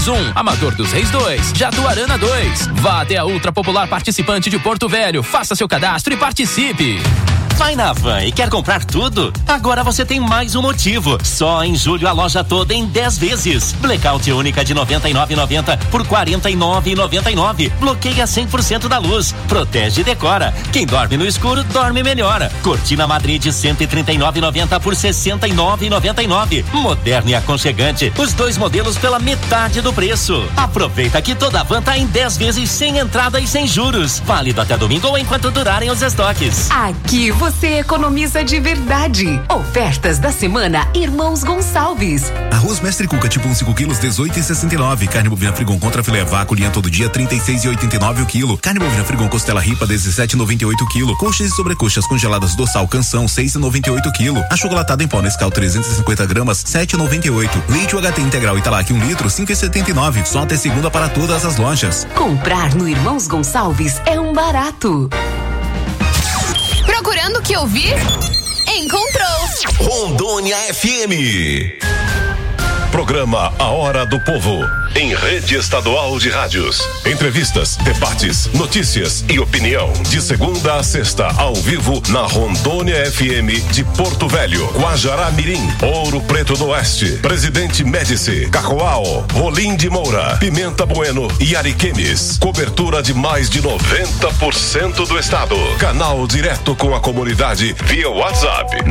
Amador dos Reis 2, Jatuarana 2. Vá até a ultra popular participante de Porto Velho, faça seu cadastro e participe. Vai na Van e quer comprar tudo? Agora você tem mais um motivo. Só em julho a loja toda em 10 vezes. Blackout única de R$ 99,90 por R$ 49,99. Bloqueia 100% da luz. Protege e decora. Quem dorme no escuro, dorme melhor. Cortina Madrid de R$ 139,90 por R$ 69,99. Moderno e aconchegante. Os dois modelos pela metade do preço. Aproveita que toda a Van tá em 10 vezes sem entrada e sem juros. Válido até domingo ou enquanto durarem os estoques. Aqui você economiza de verdade. Ofertas da semana Irmãos Gonçalves. Arroz Mestre Cuca tipo 1 5 quilos 18,69. Carne bovina Frigon contra filé vácuo linha todo dia 36,89 o quilo. Carne bovina Frigon costela ripa 17,98 o quilo. Coxas e sobrecoxas congeladas Dorsal Canção 6,98 o quilo. Achocolatado em pó Nescau 350 gramas 7,98. Leite UHT integral Italac 1 litro 5,79. Só até segunda para todas as lojas. Comprar no Irmãos Gonçalves é um barato. Procurando o que ouvir? Encontrou! Rondônia FM. Programa A Hora do Povo, em rede estadual de rádios. Entrevistas, debates, notícias e opinião. De segunda a sexta, ao vivo, na Rondônia FM de Porto Velho, Guajará Mirim, Ouro Preto do Oeste, Presidente Médici, Cacoal, Rolim de Moura, Pimenta Bueno e Ariquemes. Cobertura de mais de 90% do estado. Canal direto com a comunidade via WhatsApp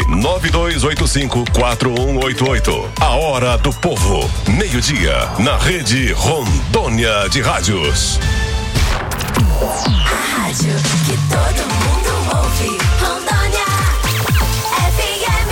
992854188. A Hora do Povo, meio-dia, na rede Rondônia de Rádios. A rádio que todo mundo ouve, Rondônia FM.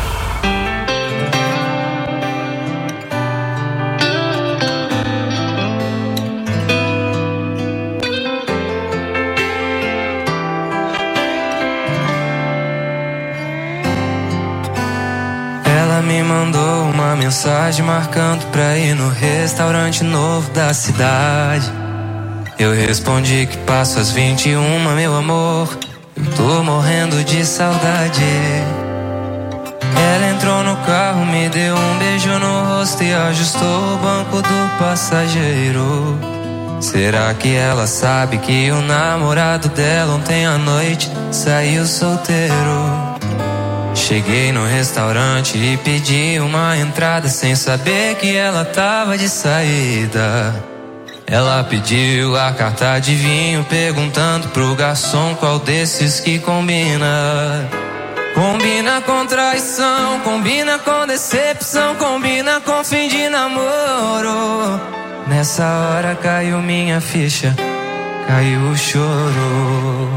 Ela me mandou uma mensagem marcando pra ir no restaurante novo da cidade. Eu respondi que passo às 21, meu amor. Eu tô morrendo de saudade. Ela entrou no carro, me deu um beijo no rosto e ajustou o banco do passageiro. Será que ela sabe que o namorado dela ontem à noite saiu solteiro? Cheguei no restaurante e pedi uma entrada sem saber que ela tava de saída. Ela pediu a carta de vinho perguntando pro garçom qual desses que combina. Combina com traição, combina com decepção, combina com fim de namoro. Nessa hora caiu minha ficha, caiu o choro.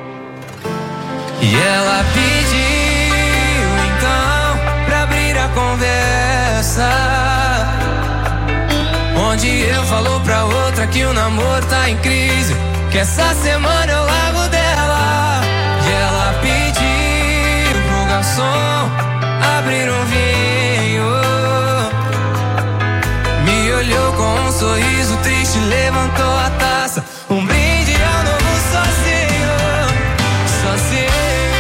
E ela pediu conversa, onde eu falo pra outra que o namoro tá em crise, que essa semana eu largo dela. E ela pediu pro garçom abrir um vinho, me olhou com um sorriso triste, levantou a taça, um brinde ao novo sozinho, sozinho.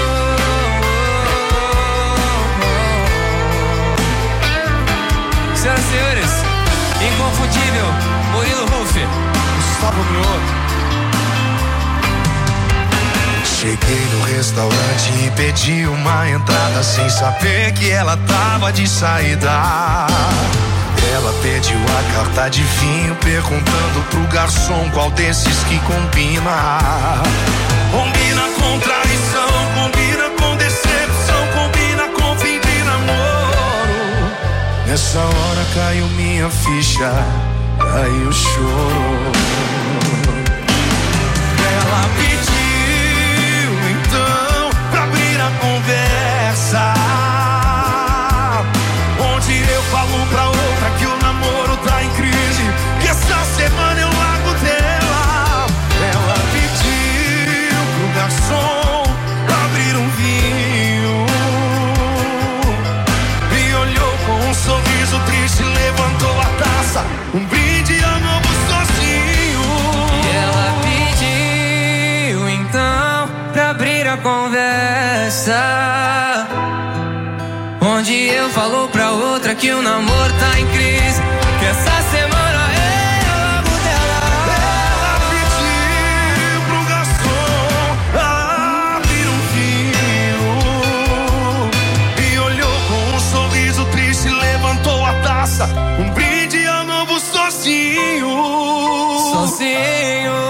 Senhoras e senhores, inconfundível, Murilo Ruff, Gustavo Mioto. Cheguei no restaurante e pedi uma entrada sem saber que ela tava de saída. Ela pediu a carta de vinho perguntando pro garçom qual desses que combina. Combina com traição, combina com decepção, combina com fim de namoro. Nessa hora caiu minha ficha, caiu o choro. Ela pediu então pra abrir a conversa, onde eu falo pra outra que o namoro tá em crise, que essa semana eu largo dela. Ela pediu pro garçom abrir um vinho, me olhou com um sorriso triste, levantou a taça, um brinde ao novo sozinho. E ela pediu então pra abrir a conversa, onde eu falo pra outra que o namoro tá em crise, que essa semana sozinho. Sozinho.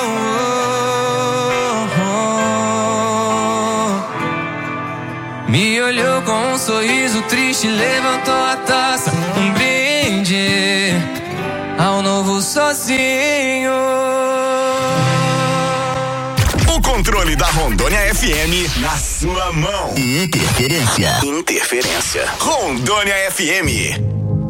Me olhou com um sorriso triste, levantou a taça, um brinde ao novo sozinho. O controle da Rondônia FM na sua mão. Interferência. Rondônia FM.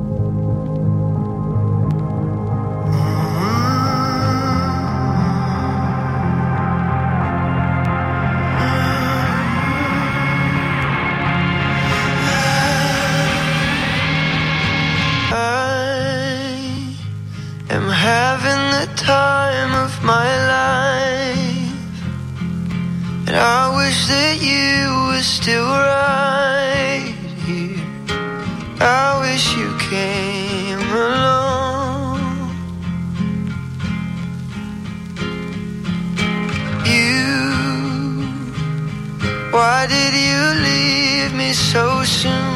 I'm having the time of my life, and I wish that you were still right here. I wish you came along. Why did you leave me so soon?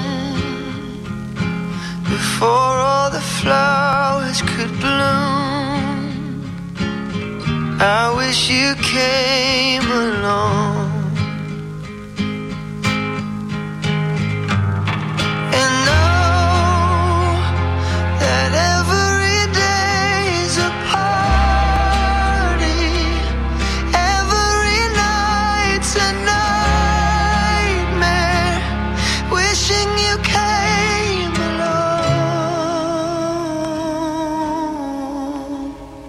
Before all the flowers could bloom, I wish you came along. And know that every day is a party, every night's a nightmare, wishing you came along.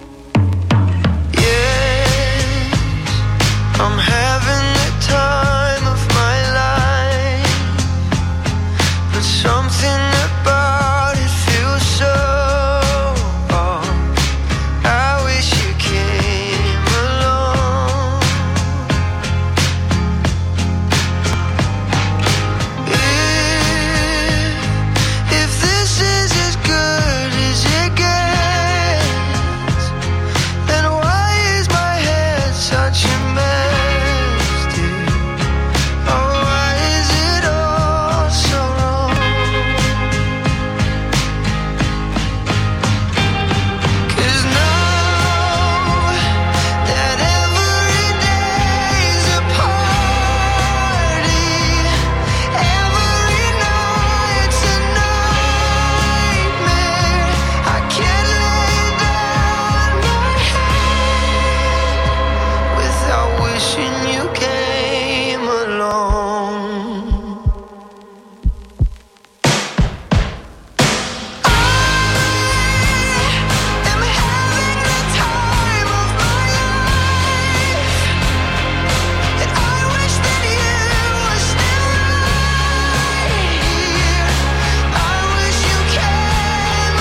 Yes, I'm having the time of my life, but something about it feels so wrong. I wish you came along. If this is as good as it gets, then why is my head such a mess, dear? Oh, why is it all so wrong? 'Cause now that every day's a party, every night's a nightmare, I can't lay down my head without wishing you came along. I'm having the time of my life, and I wish that you were still right here. I wish you came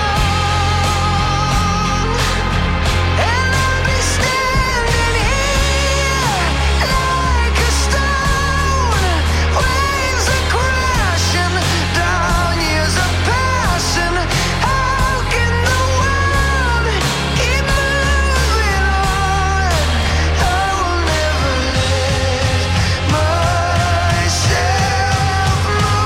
along, and I'll be standing here like a stone. Waves are crashing down, years are passing. How can the world keep moving on? I will never let myself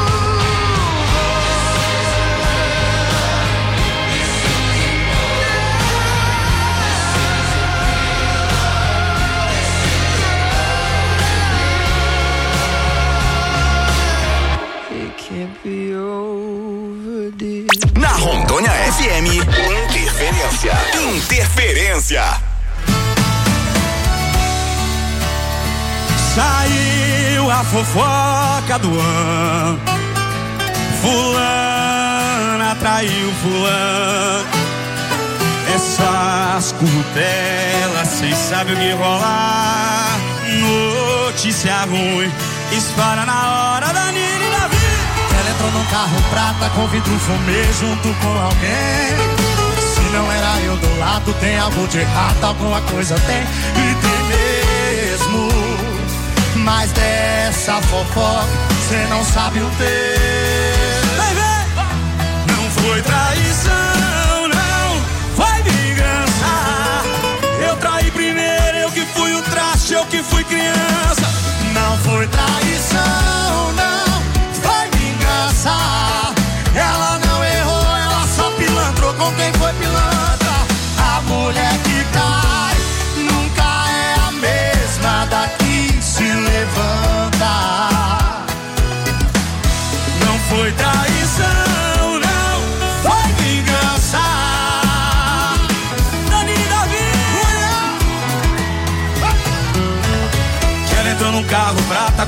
move on. It can't be over, dear. Na Rondônia FM, Interferência. Saiu a fofoca do ano, fulana traiu fulano. Essas curtelas, cês sabem o que rolar. Notícia ruim, espalha na hora da Nina e da vida. Ela entrou num carro prata com vidro fumê junto com alguém. Se não era eu do lado, tem algo de errado, alguma coisa tem. E tem mesmo. Mas dessa fofoca, cê não sabe o texto. Não foi traição, não, foi vingança. Eu traí primeiro, eu que fui o traste, eu que fui criança. Não foi traição, não, foi vingança. Ela não errou, ela só pilantrou com quem foi pilantra.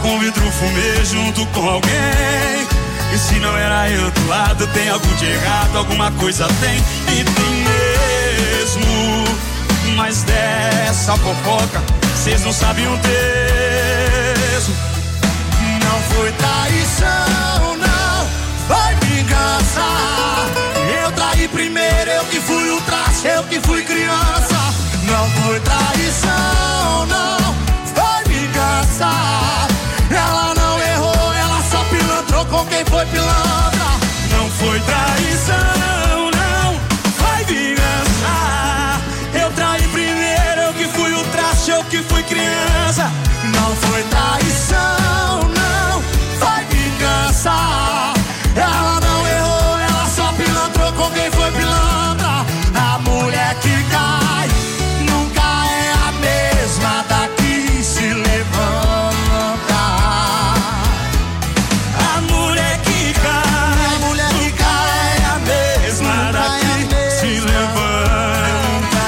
com vidro fumê junto com alguém. E se não era eu do lado, tem algo de errado, alguma coisa tem, e tem mesmo. Mas dessa fofoca, cês não sabem um terço. Não foi traição, não, foi vingança. Eu traí primeiro, eu que fui o traste, eu que fui criança. Não foi traição, não, foi vingança. Ela não errou, ela só pilantrou com quem foi pilantra. Não foi traição, não, foi vingança. Eu traí primeiro, eu que fui o traste, eu que fui criança. Não foi traição, não, foi vingança. Ela não errou, ela só pilantrou com quem foi pilantra. A mulher que cai nunca é a mesma da que se levanta. A mulher que cai é a mesma da que se levanta.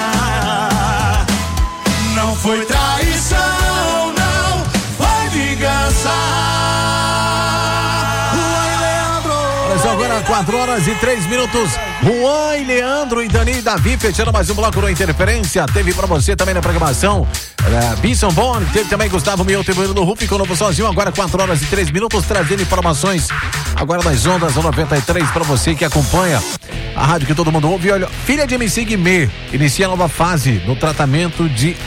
Não foi traição, não, foi vingança. Olha só, agora 4h03. Juan e Leandro e Dani e Davi fechando mais um bloco no Interferência. Teve pra você também na programação Bison Bond, teve também Gustavo Mioto e Bruno Ruff, ficou novo sozinho. Agora 4h03, trazendo informações agora nas ondas 93 pra você que acompanha a rádio que todo mundo ouve. Olha, filha de MC Guimê inicia nova fase no tratamento de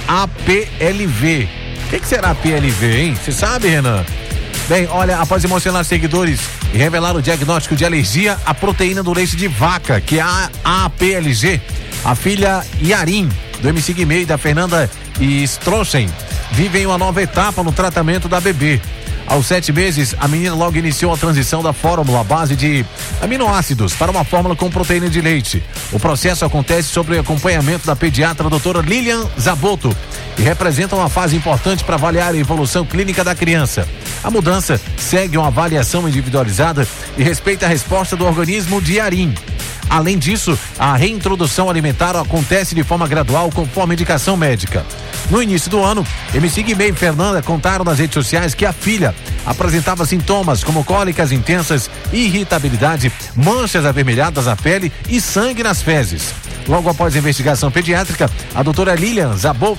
APLV. O que será APLV, hein? Você sabe, Renan? Bem, olha, após emocionar seguidores e revelar o diagnóstico de alergia à proteína do leite de vaca, que é a APLG, a filha Yarin, do MC Guimê e da Fernanda Strochen, vivem uma nova etapa no tratamento da bebê. Aos 7 meses, a menina logo iniciou a transição da fórmula à base de aminoácidos para uma fórmula com proteína de leite. O processo acontece sob o acompanhamento da pediatra doutora Lilian Zaboto e representa uma fase importante para avaliar a evolução clínica da criança. A mudança segue uma avaliação individualizada e respeita a resposta do organismo de Yarin. Além disso, a reintrodução alimentar acontece de forma gradual conforme indicação médica. No início do ano, MC Guimê e Fernanda contaram nas redes sociais que a filha apresentava sintomas como cólicas intensas, irritabilidade, manchas avermelhadas na pele e sangue nas fezes. Logo após a investigação pediátrica, a doutora Lilian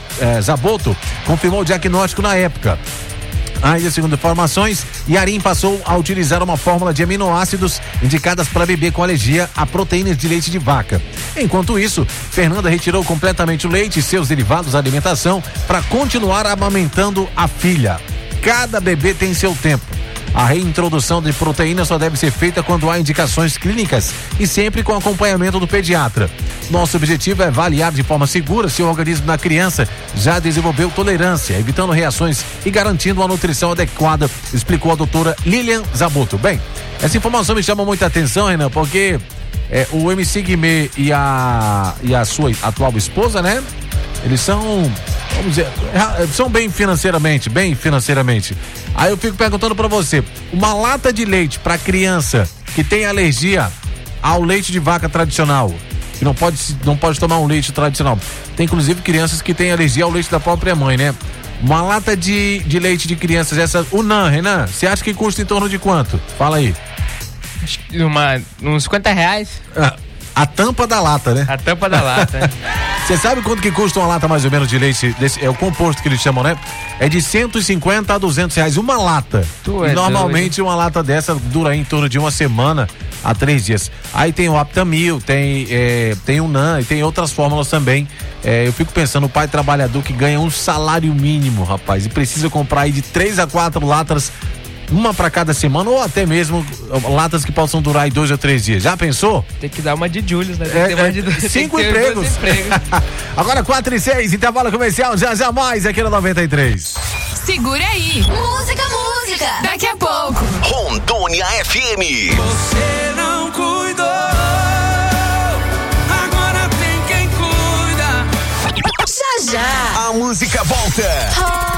Zaboto confirmou o diagnóstico na época. Ainda segundo informações, Yarin passou a utilizar uma fórmula de aminoácidos indicadas para bebê com alergia a proteínas de leite de vaca. Enquanto isso, Fernanda retirou completamente o leite e seus derivados da alimentação para continuar amamentando a filha. Cada bebê tem seu tempo. A reintrodução de proteína só deve ser feita quando há indicações clínicas e sempre com acompanhamento do pediatra. Nosso objetivo é avaliar de forma segura se o organismo da criança já desenvolveu tolerância, evitando reações e garantindo uma nutrição adequada, explicou a doutora Lilian Zaboto. Bem, essa informação me chama muita atenção, Renan, porque o MC Guimê e a sua atual esposa, né? Eles são, vamos dizer, são bem financeiramente. Aí eu fico perguntando pra você, uma lata de leite pra criança que tem alergia ao leite de vaca tradicional, que não pode tomar um leite tradicional. Tem inclusive crianças que têm alergia ao leite da própria mãe, né? Uma lata de leite de crianças, essa, Renan, você acha que custa em torno de quanto? Fala aí. Uns R$50. A tampa da lata, né? A tampa da lata. Você sabe quanto que custa uma lata mais ou menos de leite? É o composto que eles chamam, né? É de 150 a R$200 uma lata. E normalmente uma lata dessa dura em torno de uma semana a 3 dias. Aí tem o Aptamil, tem o NAN e tem outras fórmulas também. Eu fico pensando, o pai trabalhador que ganha um salário mínimo, rapaz, e precisa comprar aí de 3 a 4 latas, uma para cada semana, ou até mesmo latas que possam durar aí 2 ou 3 dias. Já pensou? Tem que dar uma de Julius, né? 5 empregos. Agora 4h06, intervalo comercial, já mais aqui no 93. Segura aí. Música. Daqui a pouco. Rondônia FM. Você não cuidou, agora tem quem cuida. Já. A música volta.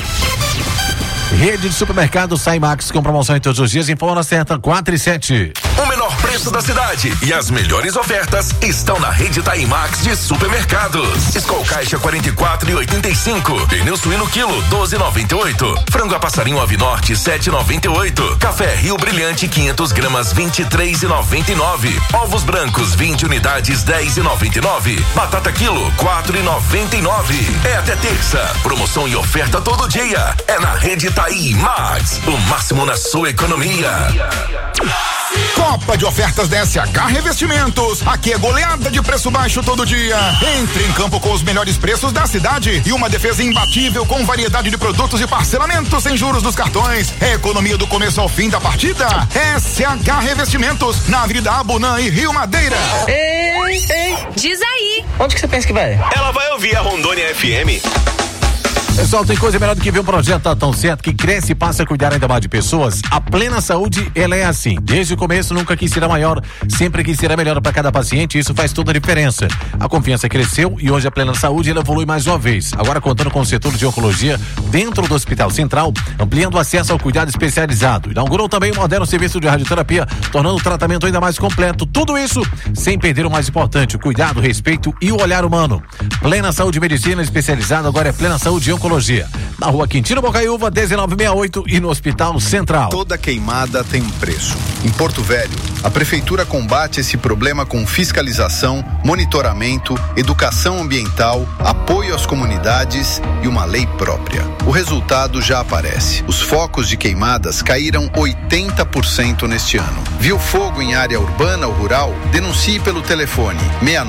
Rede de supermercado Sai Max com promoção em todos os dias. Informa na certa 4 e 7. O menor preço da cidade e as melhores ofertas estão na rede Taimax de supermercados. Skol Caixa 44,85. Pneu suíno quilo 12,98. Frango a passarinho Ave Norte 7,98. Café Rio Brilhante 500 gramas 23,99. Ovos brancos 20 unidades 10,99. Batata quilo 4,99. É até terça. Promoção e oferta todo dia. É na rede Taimax. O máximo na sua economia. Copa de ofertas da SH Revestimentos. Aqui é goleada de preço baixo todo dia. Entre em campo com os melhores preços da cidade e uma defesa imbatível com variedade de produtos e parcelamento sem juros dos cartões. É economia do começo ao fim da partida. SH Revestimentos, na Avenida Abunã e Rio Madeira. Ei, diz aí. Onde que você pensa que vai? Ela vai ouvir a Rondônia FM. Pessoal, tem coisa melhor do que ver um projeto tão certo que cresce e passa a cuidar ainda mais de pessoas. A Plena Saúde, ela é assim. Desde o começo, nunca quis ser a maior, sempre quis ser a melhor para cada paciente. Isso faz toda a diferença. A confiança cresceu e hoje a Plena Saúde, ela evolui mais uma vez. Agora contando com o setor de oncologia dentro do Hospital Central, ampliando o acesso ao cuidado especializado. Inaugurou também um moderno serviço de radioterapia, tornando o tratamento ainda mais completo. Tudo isso sem perder o mais importante, o cuidado, o respeito e o olhar humano. Plena Saúde Medicina especializada, agora é Plena Saúde Oncologia. Na Rua Quintino Bocaiúva, 1968 e no Hospital Central. Toda queimada tem um preço. Em Porto Velho, a Prefeitura combate esse problema com fiscalização, monitoramento, educação ambiental, apoio às comunidades e uma lei própria. O resultado já aparece. Os focos de queimadas caíram 80% neste ano. Viu fogo em área urbana ou rural? Denuncie pelo telefone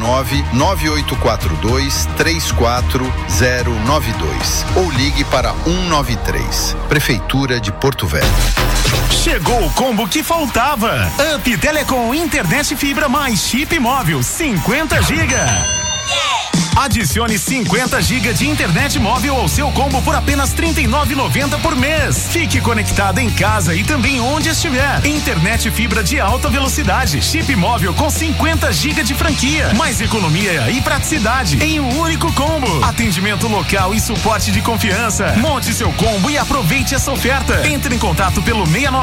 69-9842-34092 ou ligue para 193. Prefeitura de Porto Velho. Chegou o combo que faltava. Up Telecom Internet Fibra mais chip móvel 50 GB. Adicione 50 GB de internet móvel ao seu combo por apenas R$ 39,90 por mês. Fique conectado em casa e também onde estiver. Internet fibra de alta velocidade, chip móvel com 50 GB de franquia, mais economia e praticidade em um único combo. Atendimento local e suporte de confiança. Monte seu combo e aproveite essa oferta. Entre em contato pelo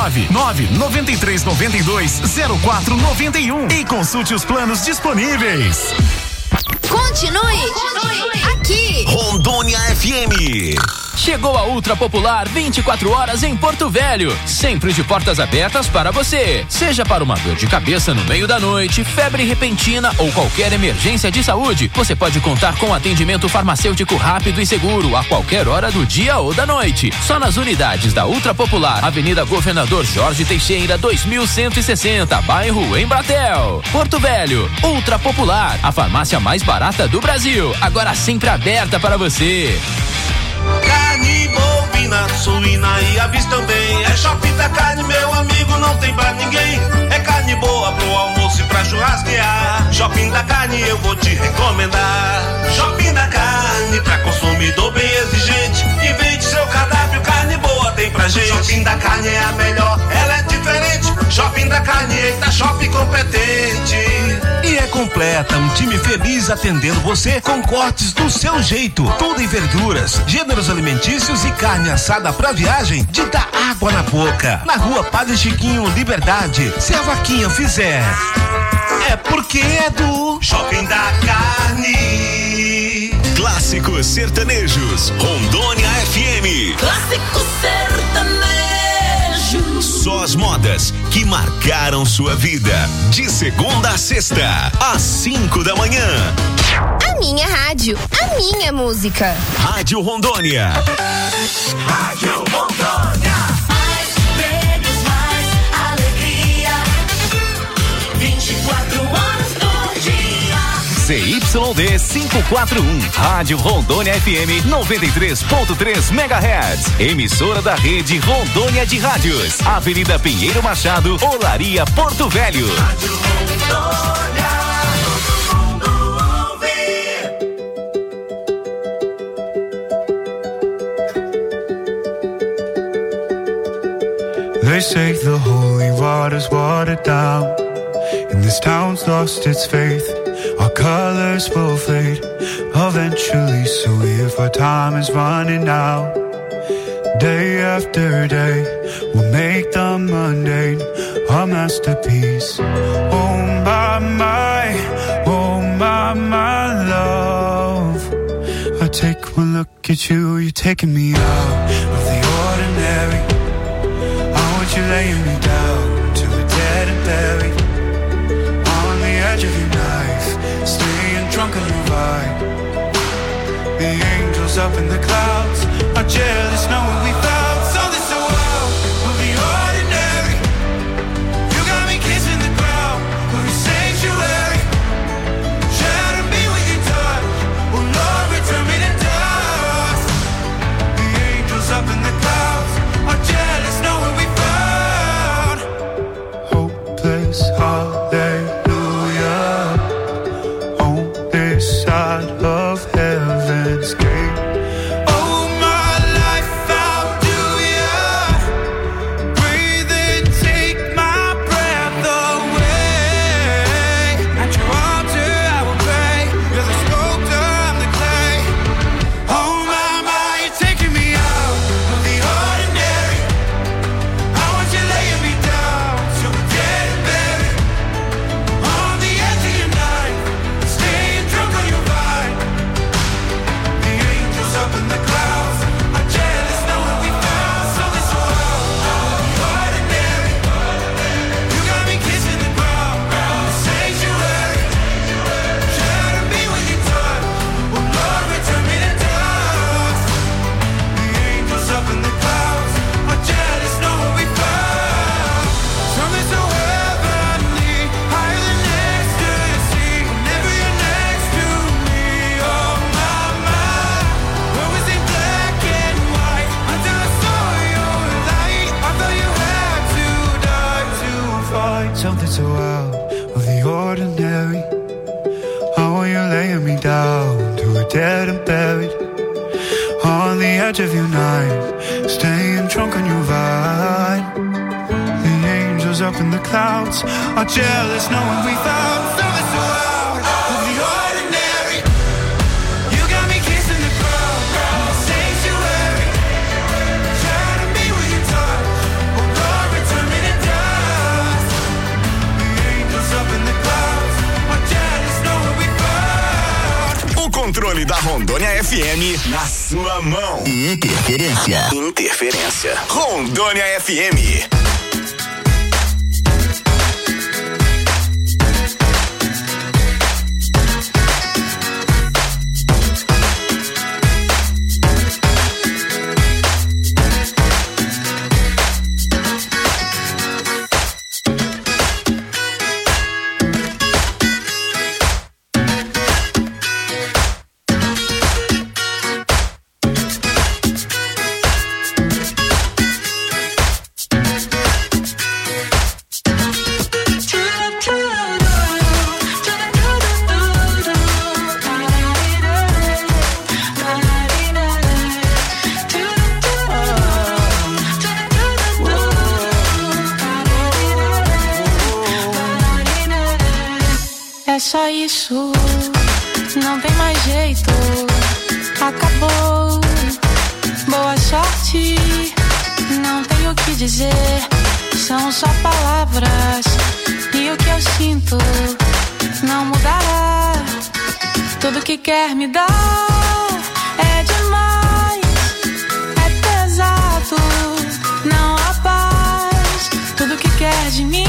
699-9392-0491 e consulte os planos disponíveis. Continue aqui. Rondônia FM. Chegou a Ultra Popular 24 horas em Porto Velho, sempre de portas abertas para você. Seja para uma dor de cabeça no meio da noite, febre repentina ou qualquer emergência de saúde, você pode contar com atendimento farmacêutico rápido e seguro a qualquer hora do dia ou da noite. Só nas unidades da Ultra Popular, Avenida Governador Jorge Teixeira, 2160, bairro Embratel. Porto Velho, Ultra Popular, a farmácia mais barata do Brasil, agora sempre aberta para você. Carne bovina, suína e aves também. É Shopping da Carne, meu amigo, não tem pra ninguém. É carne boa pro almoço e pra churrasquear. Shopping da Carne eu vou te recomendar. Shopping da Carne, pra consumidor bem exigente. Invente seu cardápio, carne boa tem pra gente. Shopping da Carne é a melhor, ela é diferente. Shopping da Carne, eita, shopping competente. E é completa, um time feliz atendendo você com cortes do seu jeito. Tudo em verduras, gêneros alimentícios e carne assada pra viagem de dar água na boca. Na Rua Padre Chiquinho, Liberdade. Se a vaquinha fizer, é porque é do Shopping da Carne. Clássicos sertanejos, Rondônia FM. Clássico sertanejo. Só as modas que marcaram sua vida. De segunda a sexta, às 5 da manhã. A minha rádio, a minha música. Rádio Rondônia. Rádio Rondônia. Mais prêmios, mais alegria. 24 horas por dia. ZYD 541, Rádio Rondônia FM 93.3 MHz. Emissora da rede Rondônia de Rádios. Avenida Pinheiro Machado, Olaria, Porto Velho. Rádio Rondônia, todo mundo ouve. They say the holy water's watered down, and this town's lost its faith. Our colors will fade eventually, so if our time is running out, day after day we'll make the mundane a masterpiece. Oh my love. I take one look at you, you're taking me out of the ordinary. I want you laying me down till we're dead and buried. On the edge of your knife, staying drunk on your vibe. The angels up in the clouds are jealous knowing we found something so wild of the ordinary. You got me kissing the ground of your sanctuary. Shatter me with your touch, oh Lord, return me to dust. The angels up in the clouds are jealous knowing we found hopeless hallelujah on this side of heaven's gate. Something so out of the ordinary. How are you laying me down to a dead and buried? On the edge of your night, staying drunk on your vibe. The angels up in the clouds are jealous knowing we found something so out of the ordinary. You got me kissing the ground in the sanctuary. Shatter me with your touch, oh Lord, return me to dust. The angels up in the clouds are jealous knowing we found. O controle da Rondônia FM na sua mão. Interferência. Rondônia FM. É só isso, não tem mais jeito, acabou. Boa sorte, não tenho o que dizer, são só palavras. E o que eu sinto não mudará. Tudo que quer me dar é demais, é pesado, não há paz. Tudo que quer de mim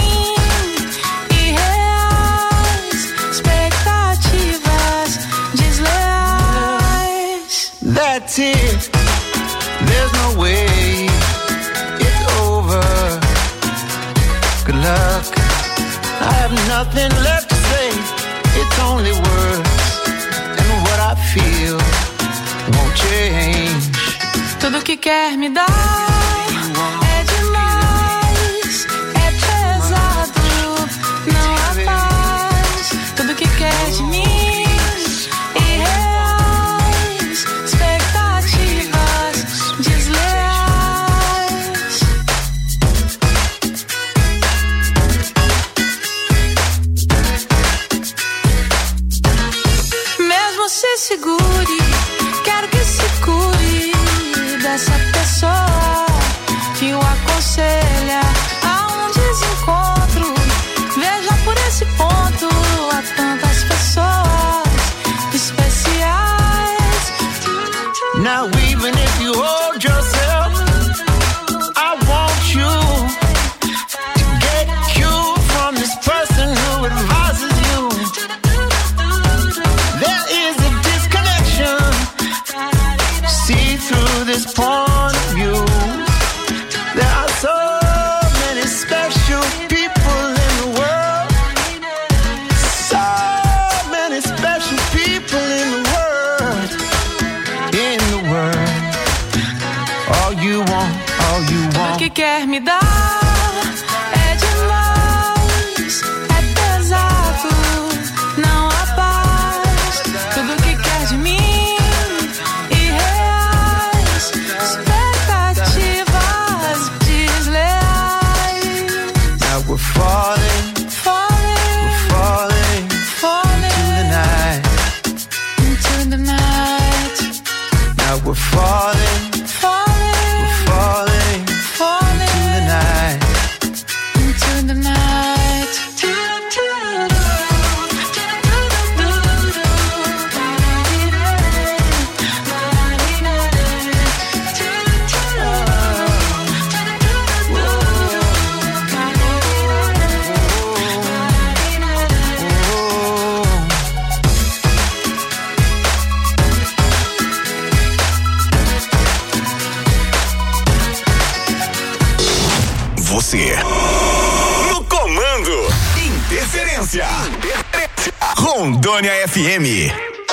that's it. There's no way it's over. Good luck. I have nothing left to say. It's only words, and what I feel won't change. Tudo que quer me dar é demais, é pesado, não há paz. Tudo que quer de mim. Segure, quero que se cure dessa pessoa. Interferência. Rondônia FM.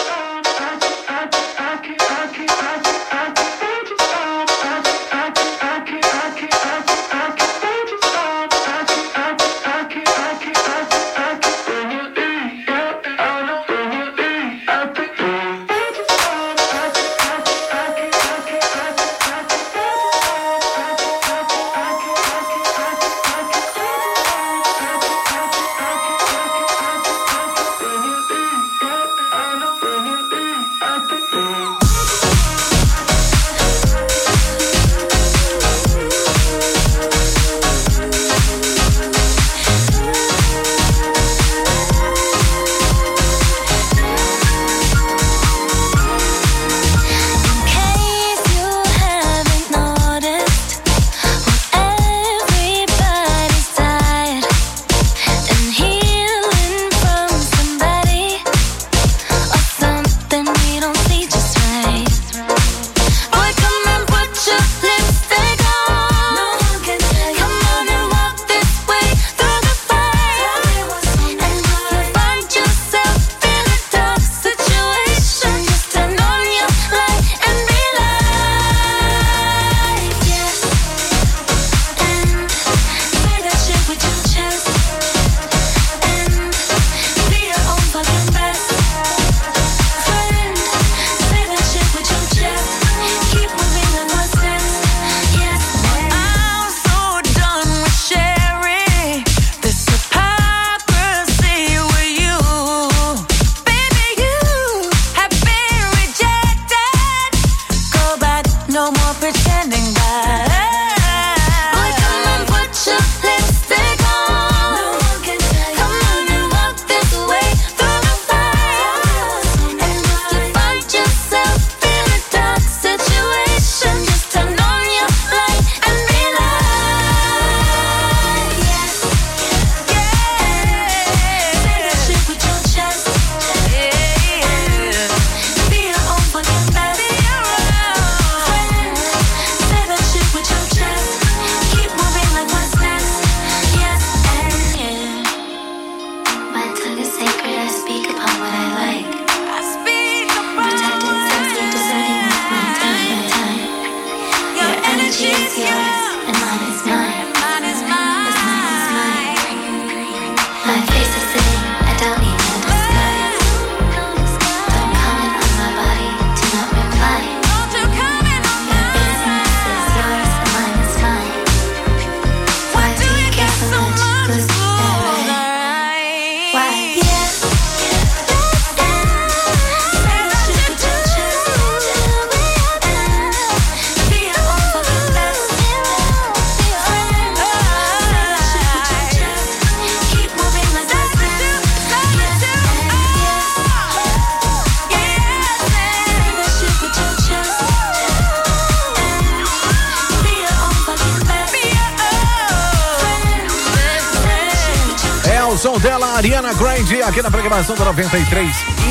som dela, Ariana Grande, aqui na programação da 93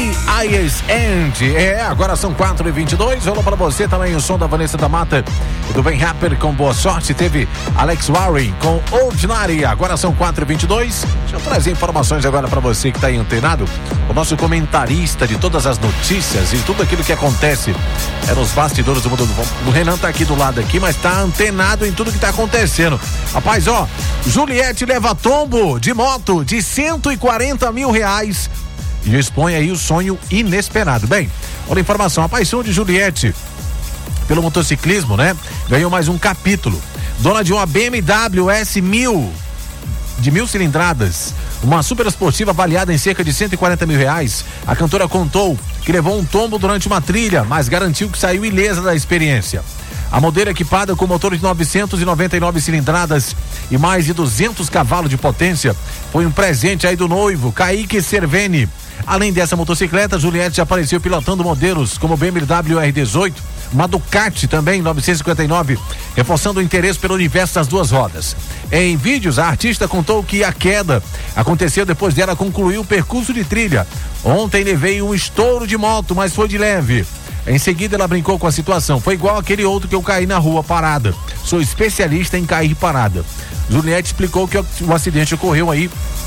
e ISN. Agora são 4h22. Rolou pra você também o som da Vanessa da Mata e do Ben Rapper com Boa Sorte. Teve Alex Warren com Ordinary. Agora são 4h22. Deixa eu trazer informações agora pra você que tá aí antenado. O nosso comentarista de todas as notícias e tudo aquilo que acontece nos bastidores do mundo. O Renan tá aqui do lado aqui, mas tá antenado em tudo que tá acontecendo. Rapaz, ó, Juliette leva tombo de moto de R$140 mil e expõe aí o sonho inesperado. Bem, olha a informação, a paixão de Juliette pelo motociclismo, né? Ganhou mais um capítulo. Dona de uma BMW S1000 de 1000 cilindradas, uma super esportiva avaliada em cerca de R$140 mil, a cantora contou que levou um tombo durante uma trilha, mas garantiu que saiu ilesa da experiência. A modelo equipada com motor de 999 cilindradas e mais de 200 cavalos de potência foi um presente aí do noivo, Kaique Cerveni. Além dessa motocicleta, Juliette já apareceu pilotando modelos como BMW R18, uma Ducati também 959, reforçando o interesse pelo universo das duas rodas. Em vídeos, a artista contou que a queda aconteceu depois dela concluir o percurso de trilha. Ontem levei um estouro de moto, mas foi de leve. Em seguida, ela brincou com a situação. Foi igual aquele outro que eu caí na rua parada. Sou especialista em cair parada. Juliette explicou que o acidente ocorreu aí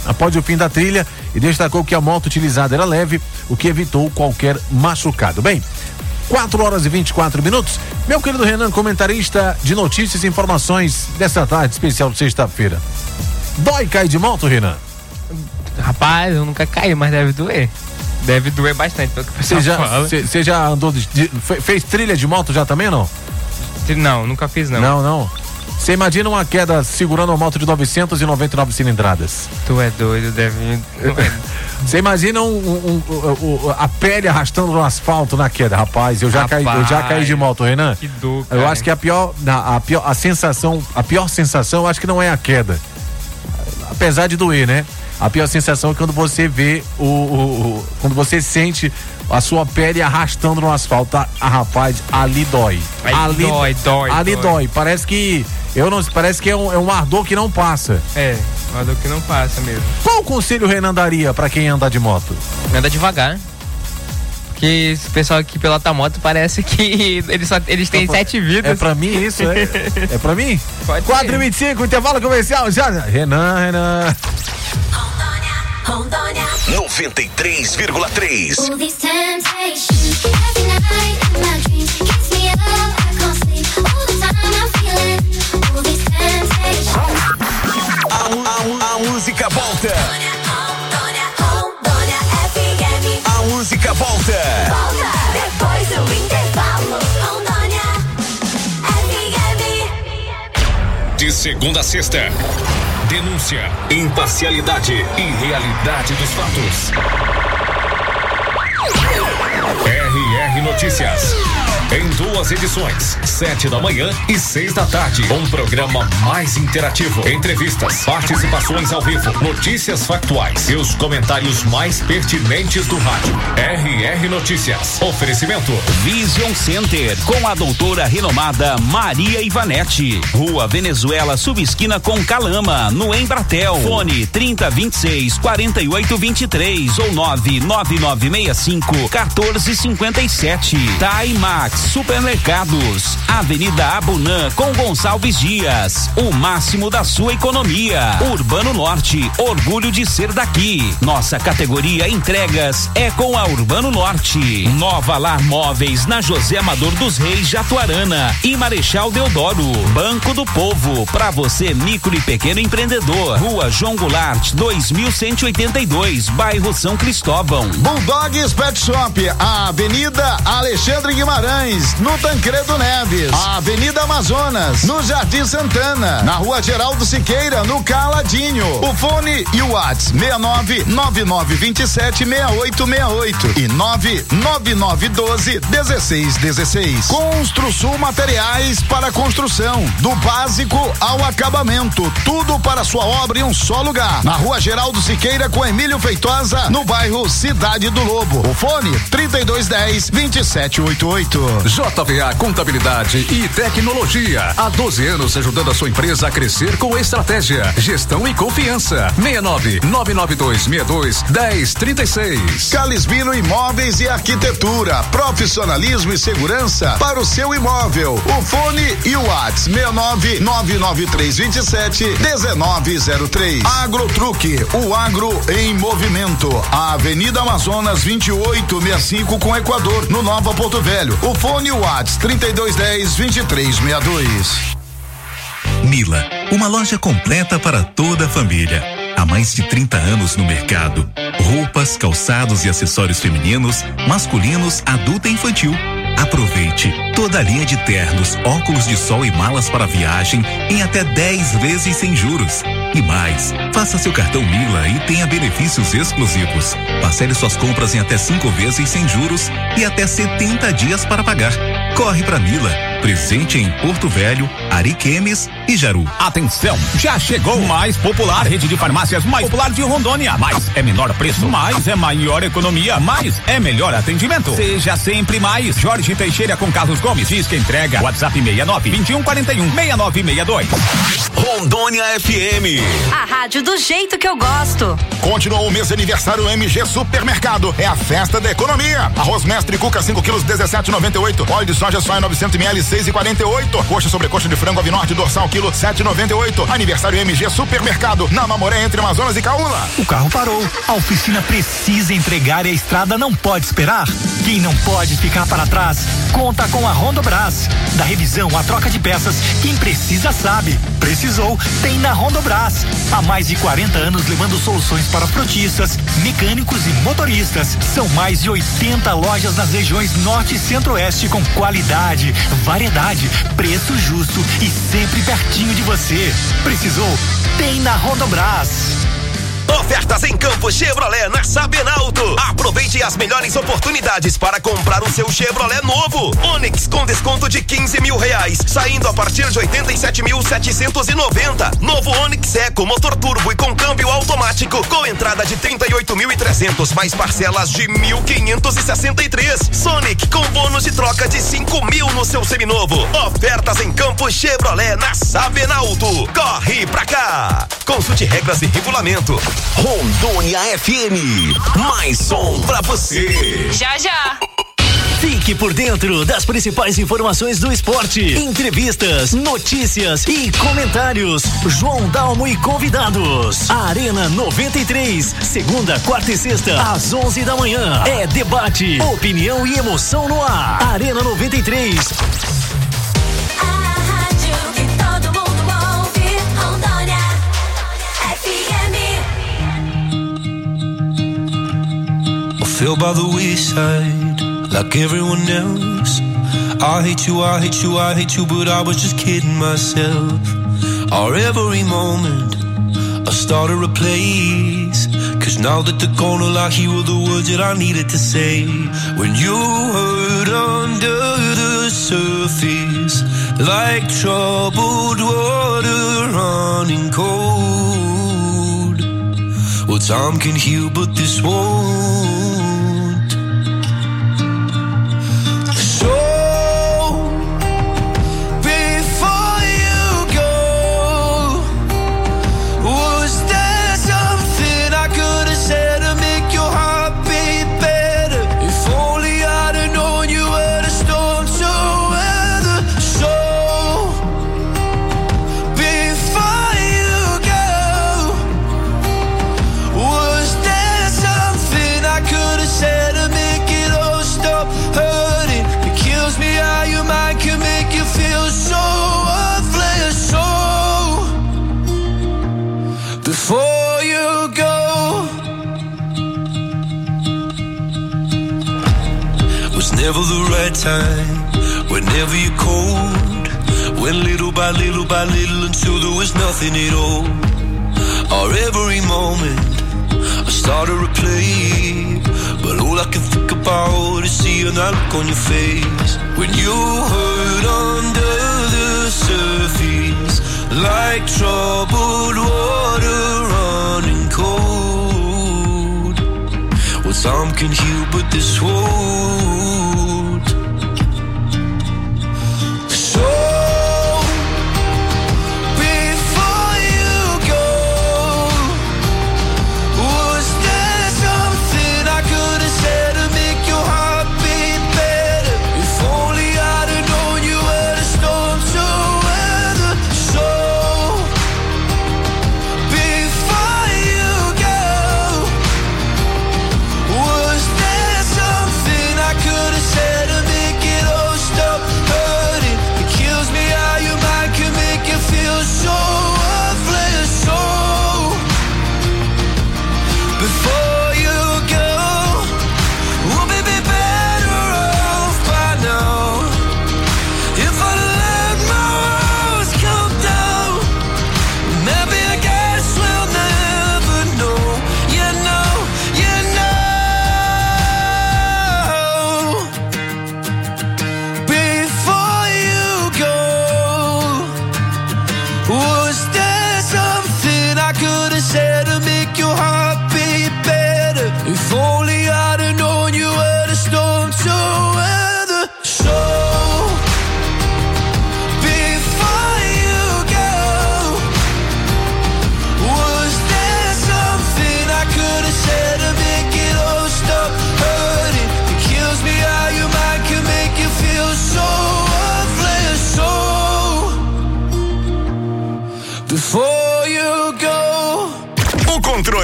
após o fim da trilha e destacou que a moto utilizada era leve, o que evitou qualquer machucado. Bem, 4h24. Meu querido Renan, comentarista de notícias e informações dessa tarde especial de sexta-feira. Dói cair de moto, Renan? Rapaz, eu nunca caí, mas deve doer. Deve doer bastante, pelo que o pessoal fala. Você já andou fez trilha de moto já também ou não? Não, nunca fiz não. Não. Você imagina uma queda segurando uma moto de 999 cilindradas? Tu é doido, deve... Você imagina a pele arrastando no asfalto na queda, rapaz. Eu já caí de moto, Renan. Que dor, eu acho que a pior sensação, eu acho que não é a queda. Apesar de doer, né? A pior sensação é quando você vê quando você sente a sua pele arrastando no asfalto. Rapaz, ali dói. Ali dói. Parece que é um ardor que não passa. É, um ardor que não passa mesmo. Qual conselho o Renan daria pra quem anda de moto? Anda devagar. Porque esse pessoal que pilota moto parece que eles têm 7 vidas. É pra mim isso, é pra mim? 4h25, intervalo comercial já. Renan. Rondônia 93,3. A música volta. Rondônia FM. A música volta. Depois do intervalo. Rondônia FM. De segunda a sexta. Denúncia, imparcialidade e realidade dos fatos. RR Notícias. Em 2 edições, 7 da manhã e 6 da tarde. Um programa mais interativo. Entrevistas, participações ao vivo, notícias factuais e os comentários mais pertinentes do rádio. RR Notícias. Oferecimento Vision Center, com a doutora renomada Maria Ivanete. Rua Venezuela, subesquina com Calama, no Embratel. Fone 3026-4823 ou 99965-1457. Taimax Supermercados, Avenida Abunã com Gonçalves Dias. O máximo da sua economia. Urbano Norte, orgulho de ser daqui. Nossa categoria entregas é com a Urbano Norte. Nova Lar Móveis na José Amador dos Reis, Jatuarana e Marechal Deodoro. Banco do Povo, para você micro e pequeno empreendedor. Rua João Goulart, 2182, bairro São Cristóvão. Bulldogs Pet Shop, a Avenida Alexandre Guimarães, no Tancredo Neves, a Avenida Amazonas, no Jardim Santana, na Rua Geraldo Siqueira, no Caladinho. O fone e o WhatsApp 6999276868 e 999121616. Construsul Materiais para construção, do básico ao acabamento, tudo para sua obra em um só lugar. Na Rua Geraldo Siqueira com Emílio Feitosa, no bairro Cidade do Lobo. O fone 3210-2788. JVA Contabilidade e Tecnologia. Há 12 anos ajudando a sua empresa a crescer com estratégia, gestão e confiança. 69-99262-1036. Calisbino Imóveis e Arquitetura. Profissionalismo e segurança para o seu imóvel. O fone e o WhatsApp 69-99327-1903. Agrotruque, o agro em movimento. A Avenida Amazonas 2865 com Equador, no Nova Porto Velho. O fone WhatsApp 3210-2362. Mila, uma loja completa para toda a família. Há mais de 30 anos no mercado. Roupas, calçados e acessórios femininos, masculinos, adulto e infantil. Aproveite toda a linha de ternos, óculos de sol e malas para viagem em até 10 vezes sem juros. E mais, faça seu cartão Mila e tenha benefícios exclusivos. Parcele suas compras em até 5 vezes sem juros e até 70 dias para pagar. Corre pra Mila, presente em Porto Velho, Ariquemes e Jaru. Atenção, já chegou mais popular, rede de farmácias mais popular de Rondônia. Mais é menor preço, mais é maior economia, mais é melhor atendimento. Seja sempre mais. Jorge Teixeira com Carlos Gomes, diz que entrega. WhatsApp 69-2141-6962. Rondônia FM. A rádio do jeito que eu gosto. Continuou o mês de aniversário MG Supermercado. É a festa da economia. Arroz Mestre Cuca 5 quilos 17,98. Óleo de soja só 900 ml 16,48. Coxa sobre coxa de frango Avinorte dorsal quilo 7,98. Aniversário MG Supermercado na Mamoré entre Amazonas e Caúna. O carro parou, a oficina precisa entregar e a estrada não pode esperar. Quem não pode ficar para trás, conta com a Rondobras. Da revisão à troca de peças, quem precisa sabe. Precisou, tem na Rondobras. Há mais de 40 anos levando soluções para frotistas, mecânicos e motoristas. São mais de 80 lojas nas regiões Norte e Centro-Oeste com qualidade, variedade, preço justo e sempre pertinho de você. Precisou? Tem na Rondobras. Ofertas em Campos Chevrolet na Sabenalto. Aproveite as melhores oportunidades para comprar o seu Chevrolet novo. Onix com desconto de R$15 mil, saindo a partir de 87.790. Novo Onix Eco, motor turbo e com câmbio automático, com entrada de 38.300 mais parcelas de 1.563. Sonic com bônus de troca de 5 mil no seu seminovo. Ofertas em Campos Chevrolet na Sabenalto. Corre pra cá. Consulte regras e regulamento. Rondônia FM, mais som pra você. Já, já. Fique por dentro das principais informações do esporte, entrevistas, notícias e comentários. João Dalmo e convidados. Arena 93, segunda, quarta e sexta, às 11 da manhã. É debate, opinião e emoção no ar. Arena 93. Fell by the wayside, like everyone else. I hate you, I hate you, I hate you, but I was just kidding myself. Our every moment, I started a place. Cause now that they're gone, all I hear were the words that I needed to say. When you hurt under the surface, like troubled water running cold. Well, time can heal, but this won't. Before you go, was never the right time, whenever you're cold. Went little by little by little until there was nothing at all. Or every moment I started to play, but all I can think about is seeing that look on your face. When you hurt under the surface, like troubled water running cold. Well, some can heal, but this won't. So before you go, was there something I could have said to make your heart beat better? If only I'd have known you were the storm to weather. So before you go, was there something I could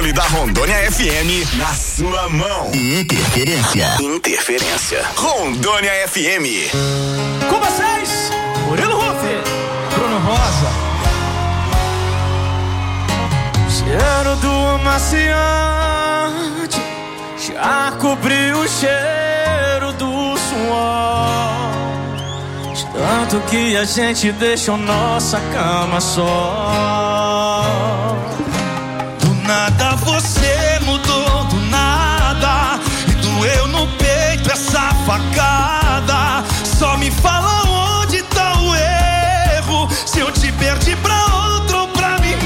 controle da Rondônia FM na sua mão. Interferência. Rondônia FM. Com vocês, Murilo Rufi, Bruno Rosa. Cheiro do amaciante já cobriu o cheiro do suor. De tanto que a gente deixou nossa cama só. Do nada você mudou, do nada. E doeu no peito essa facada. Só me fala onde tá o erro. Se eu te perdi pra outro ou pra mim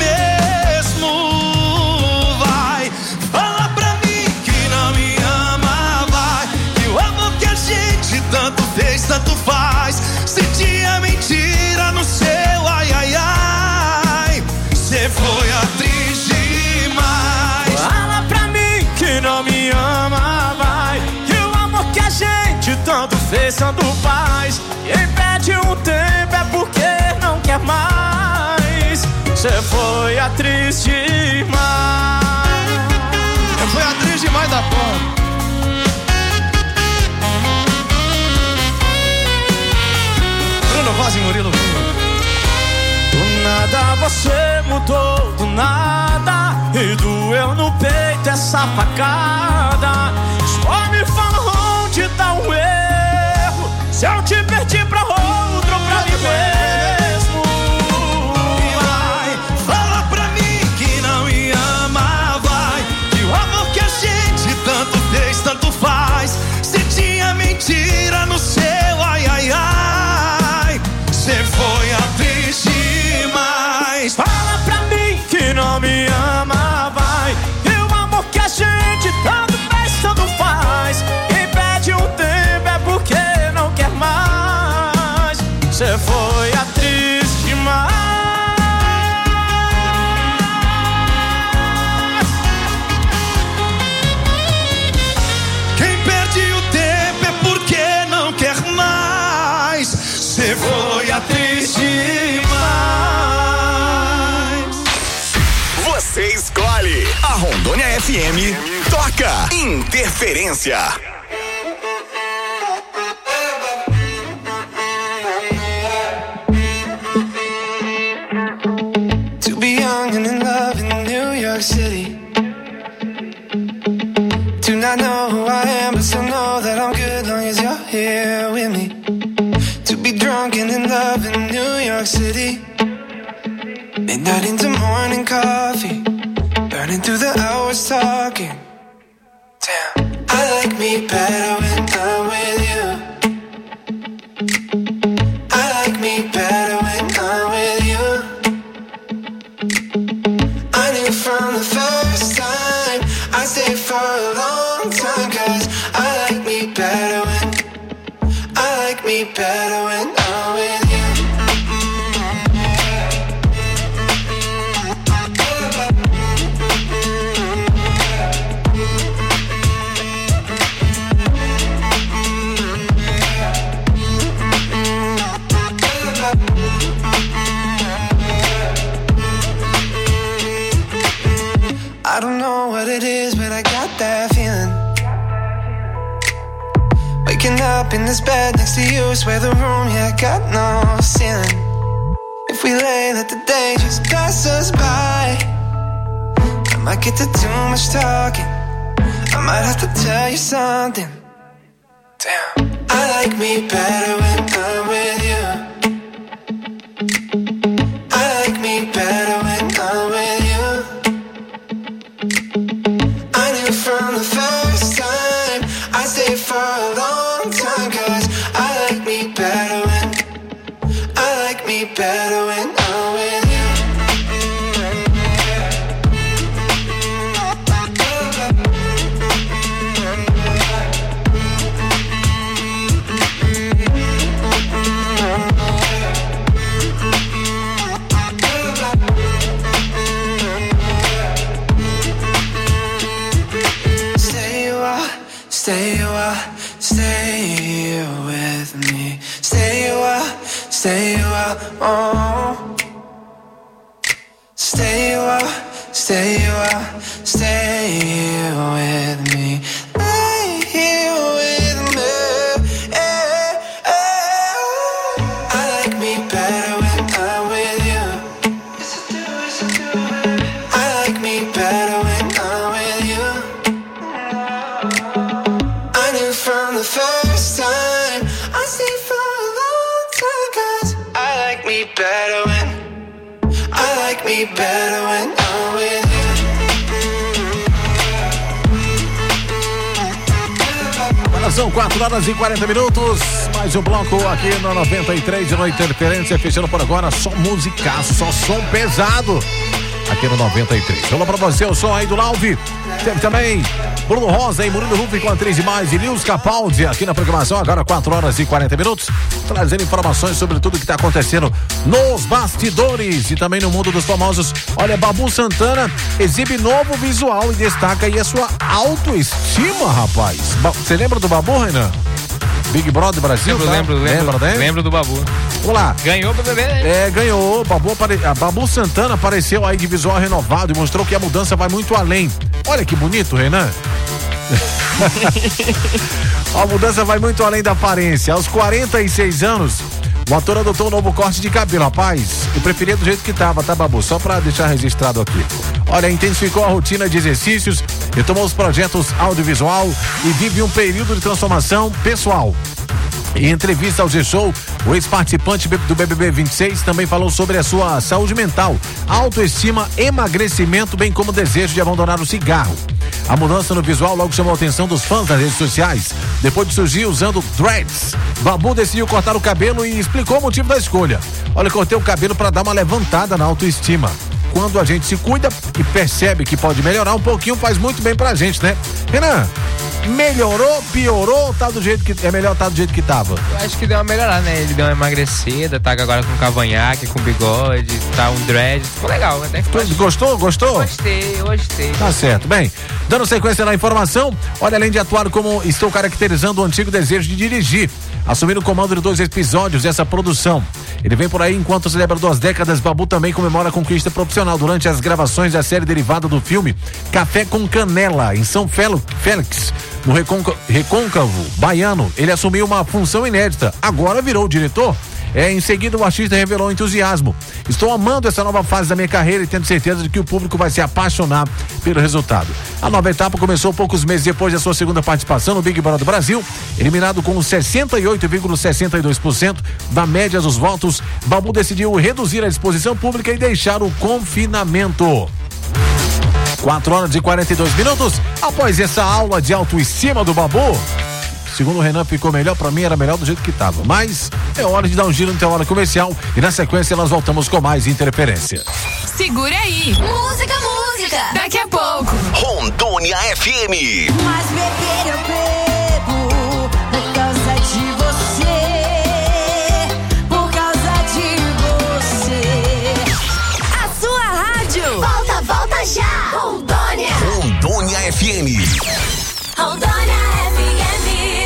mesmo. Vai, fala pra mim que não me ama. Vai, que o amor que a gente tanto fez, tanto faz. Se tinha mentira no seu ai, ai, ai. Cê foi atriz demais. Fala pra mim que não me ama. Vai, que o amor que a gente tanto fez, tanto faz. Quem pede um tempo é porque não quer mais. Cê foi atriz demais. Eu fui atriz demais da porra. Bruno Rosa e Murilo. Do nada você mudou, do nada. E doeu no peito essa facada. Só me fala onde tá o erro. Se eu te perdi pra outro ou pra mim mesmo. Vai, fala pra mim que não me ama. Vai, que o amor que a gente tanto fez, tanto faz. Se tinha mentira no seu ai, ai, ai. Cê foi atriz demais. Fala pra mim que não me ama. Vai, que o amor que a gente tanto fez, tanto faz. Quem pede um tempo é porque não quer mais. Cê foi atriz demais. Quem perde o tempo é porque não quer mais. Cê foi atriz demais. Você escolhe. A Rondônia FM toca Interferência. To be young and in love in New York City. Do not know who I am, but still know that I'm good long as you're here with me. To be drunk and in love in New York City. Midnight into morning coffee. Burning through the hours talking. Damn, I like me better when I'm with you. I like me better when I'm with you. I knew from the first time I stayed for a long time. Cause I like me better when I'm with you. I don't know what it is, but I got that feeling. Waking up in this bed next to you, swear the room, yeah, got no ceiling. If we lay, let the day just pass us by. I might get to too much talking. I might have to tell you something. Damn, I like me better when I'm with you. I like me better when I'm with you. I knew from the first time I stayed for a long time. Cause I like me better when I'm with you. Stay with me. Stay a while, oh. Stay a while, stay be better when I'm with you. Agora são 4h40. Mais um bloco aqui no 93 de Noite Interferência. Fechando por agora, só musicaço, só som pesado. Aqui no 93. Falou pra você o som aí do Lauve. Teve também Bruno Rosa e Murilo Ruff com a atriz demais e Lils Capaldi aqui na programação. Agora 4h40. Trazendo informações sobre tudo que tá acontecendo nos bastidores e também no mundo dos famosos. Olha, Babu Santana exibe novo visual e destaca aí a sua autoestima, rapaz. Você lembra do Babu, Renan? Big Brother Brasil? Lembro do Babu. Vamos lá. Ganhou pra beber, né? Ganhou. Babu Santana apareceu aí de visual renovado e mostrou que a mudança vai muito além. Olha que bonito, Renan. A mudança vai muito além da aparência. Aos 46 anos, o ator adotou um novo corte de cabelo, rapaz. Eu preferia do jeito que tava, tá, Babu? Só pra deixar registrado aqui. Olha, intensificou a rotina de exercícios, retomou os projetos audiovisual e vive um período de transformação pessoal. Em entrevista ao G-Show, o ex-participante do BBB 26 também falou sobre a sua saúde mental, autoestima, emagrecimento, bem como o desejo de abandonar o cigarro. A mudança no visual logo chamou a atenção dos fãs das redes sociais. Depois de surgir usando dreads, Babu decidiu cortar o cabelo e explicou o motivo da escolha. Olha, cortei o cabelo para dar uma levantada na autoestima. Quando a gente se cuida e percebe que pode melhorar um pouquinho, faz muito bem pra gente, né? Renan, melhorou, piorou, tá do jeito que é melhor, tá do jeito que tava? Eu acho que deu uma melhorada, né? Ele deu uma emagrecida, tá agora com cavanhaque, com bigode, tá um dread, ficou legal. Até ficou... Gostou? Eu gostei. Tá certo. Bem, dando sequência na informação, olha, além de atuar como estou caracterizando o antigo desejo de dirigir, assumindo o comando de 2 episódios dessa produção. Ele vem por aí enquanto celebra 2 décadas. Babu também comemora a conquista profissional durante as gravações da série derivada do filme Café com Canela, em São Félix, no Recôncavo Baiano. Ele assumiu uma função inédita, agora virou diretor. Em seguida, o artista revelou entusiasmo. Estou amando essa nova fase da minha carreira e tendo certeza de que o público vai se apaixonar pelo resultado. A nova etapa começou poucos meses depois da sua segunda participação no Big Brother Brasil. Eliminado com 68,62% da média dos votos, Babu decidiu reduzir a exposição pública e deixar o confinamento. 4h42. Após essa aula de autoestima do Babu, segundo o Renan, ficou melhor. Pra mim era melhor do jeito que tava. Mas é hora de dar um giro no intervalo comercial e na sequência nós voltamos com mais Interferência. Segura aí. Música. Daqui a pouco. Rondônia FM. Mas beber eu bebo por causa de você. Por causa de você. A sua rádio. Volta já. Rondônia. Rondônia FM. Rondônia FM.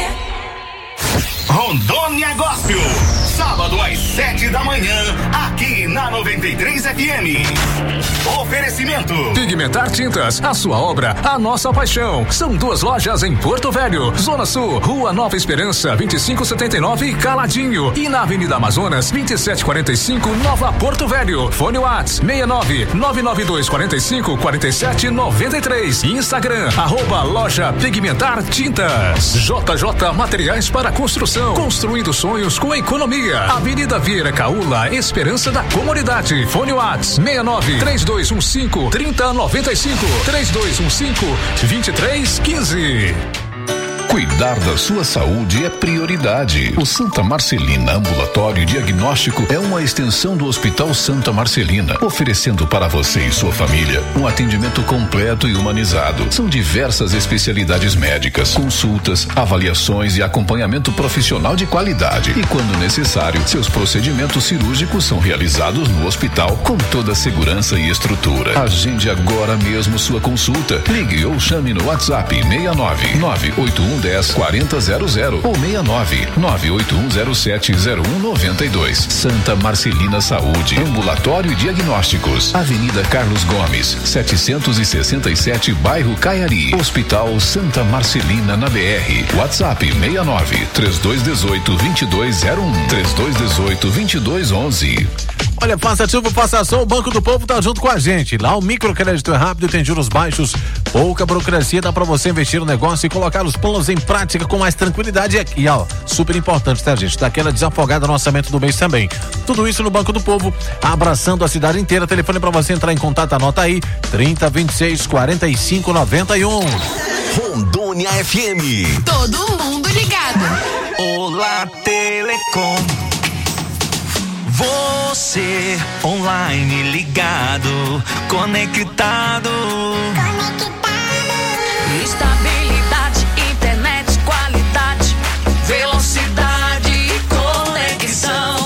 Rondônia Gospel, sábado às 7 da manhã, aqui na 93 FM. Oferecimento Pigmentar Tintas, a sua obra, a nossa paixão. São 2 lojas em Porto Velho, Zona Sul, Rua Nova Esperança, 2579 Caladinho, e na Avenida Amazonas, 2745 Nova Porto Velho. Fone Whats 69-99245-4793. Instagram, @loja Pigmentar Tintas. JJ Materiais para Construção, construindo sonhos com economia. Avenida Vieira Caúla, Esperança da Comunidade. Fone Whats 69-3215-3095, 3215-2315. Cuidar da sua saúde é prioridade. O Santa Marcelina Ambulatório Diagnóstico é uma extensão do Hospital Santa Marcelina, oferecendo para você e sua família um atendimento completo e humanizado. São diversas especialidades médicas, consultas, avaliações e acompanhamento profissional de qualidade. E quando necessário, seus procedimentos cirúrgicos são realizados no hospital com toda a segurança e estrutura. Agende agora mesmo sua consulta. Ligue ou chame no WhatsApp 69-98110-4000 ou 69-98107-0192. Santa Marcelina Saúde, Ambulatório e Diagnósticos. Avenida Carlos Gomes, 767, Bairro Caiari. Hospital Santa Marcelina na BR. WhatsApp 69-3218-2201, 3218-2211. Olha, faça chuva, faça sol, o Banco do Povo tá junto com a gente. Lá o microcrédito é rápido e tem juros baixos Pouca burocracia, dá pra você investir no negócio e colocar os planos em prática com mais tranquilidade. E ó, super importante, tá, gente? Daquela desafogada no orçamento do mês também. Tudo isso no Banco do Povo, abraçando a cidade inteira. Telefone pra você entrar em contato, anota aí, 3026-4591. Rondônia FM. Todo mundo ligado. Olá, Telecom. Você online ligado, conectado. Estabilidade, internet, qualidade, velocidade e conexão.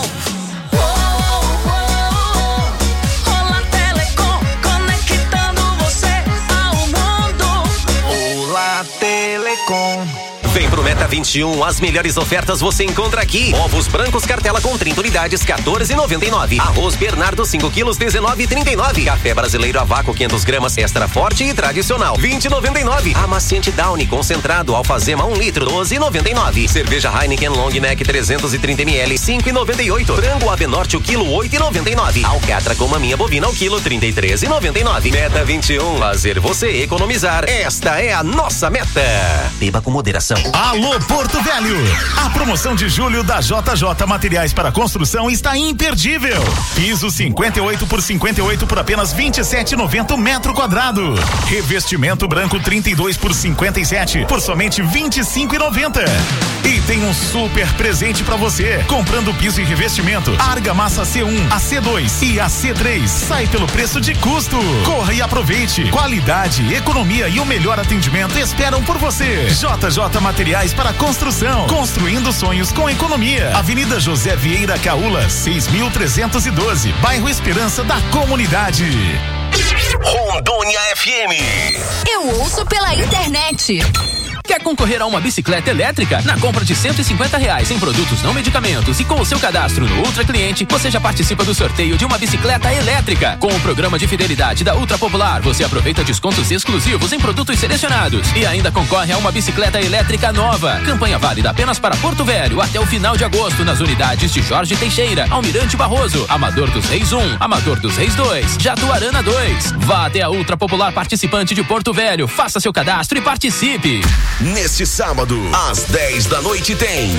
Olá, Telecom, conectando você ao mundo. Olá, Telecom. Vem pro Meta 21, as melhores ofertas você encontra aqui. Ovos brancos cartela com 30 unidades, 14,99. Arroz Bernardo 5 quilos, 19,39. Café brasileiro a vácuo 500 gramas, extra forte e tradicional, 20,99. Amaciante Downy concentrado alfazema 1 litro, 12,99. Cerveja Heineken Long Neck 330 ml, 5,98. Frango Avenorte o quilo, 8,99. Alcatra com maminha bovina o quilo, 33,99. Meta 21, fazer você economizar. Esta é a nossa meta. Beba com moderação. Alô Porto Velho, a promoção de julho da JJ Materiais para Construção está imperdível. Piso 58 por 58 por apenas 27,90 metro quadrado. Revestimento branco 32 por 57 por somente 25,90. E tem um super presente para você. Comprando piso e revestimento, a argamassa C1, a C2 e a C3 sai pelo preço de custo. Corra e aproveite. Qualidade, economia e o melhor atendimento esperam por você. JJ Materiais para Construção, construindo sonhos com economia. Avenida José Vieira Caula, 6.312, bairro Esperança da Comunidade. Rondônia FM. Eu ouço pela internet. Quer concorrer a uma bicicleta elétrica? Na compra de R$150 em produtos não medicamentos e com o seu cadastro no Ultra Cliente, você já participa do sorteio de uma bicicleta elétrica. Com o programa de fidelidade da Ultra Popular, você aproveita descontos exclusivos em produtos selecionados e ainda concorre a uma bicicleta elétrica nova. Campanha válida apenas para Porto Velho até o final de agosto nas unidades de Jorge Teixeira, Almirante Barroso, Amador dos Reis 1, Amador dos Reis 2, Jatuarana 2. Vá até a Ultra Popular participante de Porto Velho, faça seu cadastro e participe. Neste sábado, às 10 da noite tem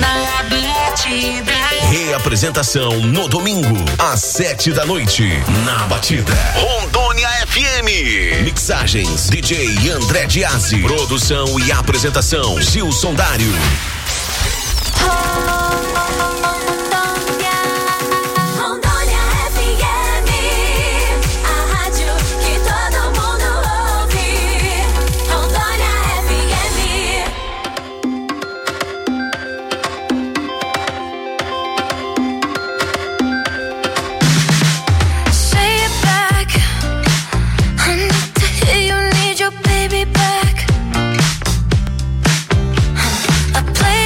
reapresentação no domingo, às 7 da noite, na Batida. Rondônia FM. Mixagens, DJ André Diazzi. Produção e apresentação, Gilson Dário. I play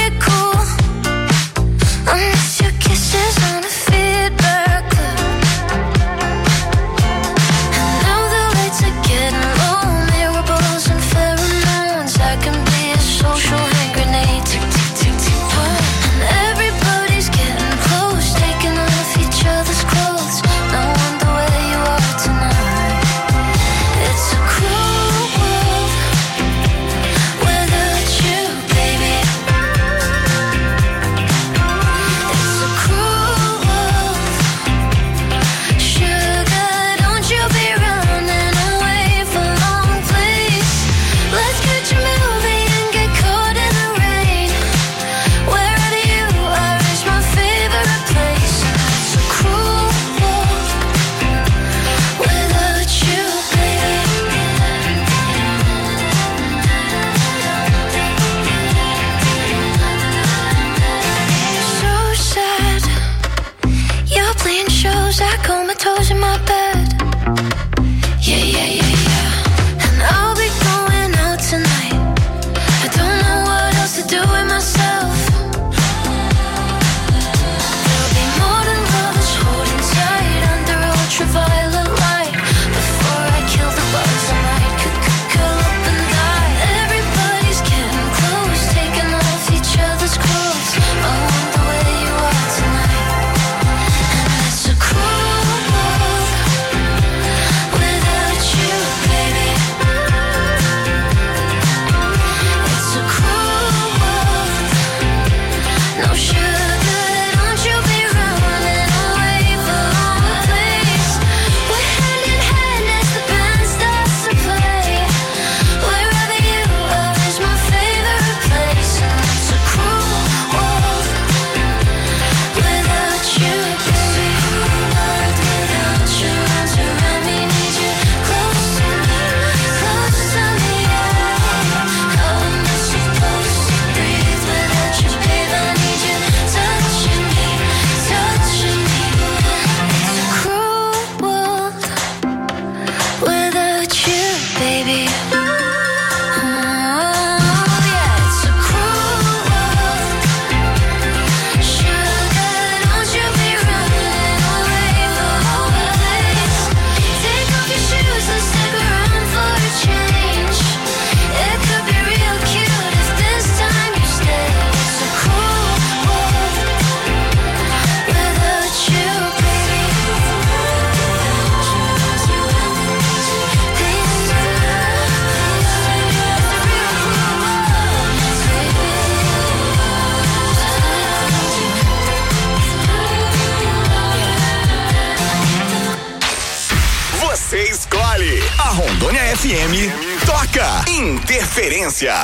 FM toca Interferência.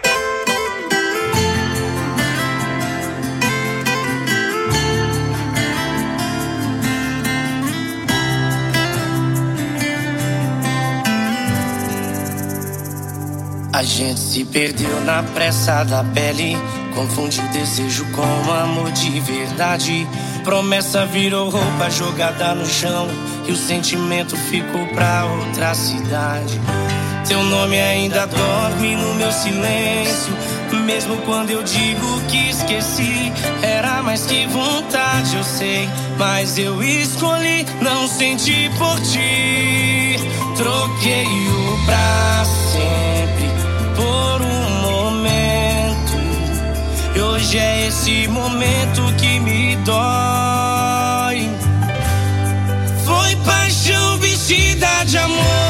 A gente se perdeu na pressa da pele, confundiu desejo com amor de verdade. Promessa virou roupa jogada no chão e o sentimento ficou pra outra cidade. Teu nome ainda dorme no meu silêncio, mesmo quando eu digo que esqueci. Era mais que vontade, eu sei, mas eu escolhi não sentir por ti. Troquei o pra sempre por um momento, e hoje é esse momento que me dói. Foi paixão vestida de amor,